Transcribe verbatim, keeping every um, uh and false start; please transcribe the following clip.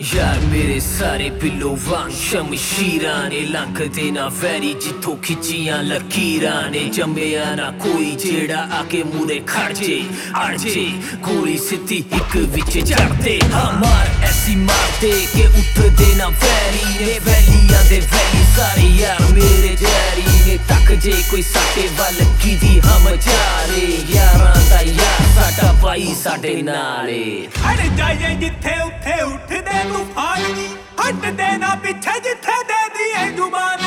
यार मेरे सारे पिल्लो वांग शमशीरां ने लंघदे ना वैरी जिथों खिच्चियां लकीरां ने जम्मिया ना कोई जेड़ा आके मूरे खड़ जे अड़ जे गोली सिद्धी इक विच चढ़दे हमार ऐसी मारदे के उठदे ना वैरी ने वैलियां दे वैली सारे यार मेरे जैरी ने तक जे कोई साडे वल कीदी हम जारे यारां दा यार साडा भाई साडे नाले अड़ जाइए जिथे उठे उठदे तूफान हट देना पीछे जिथे दे दिए जुबान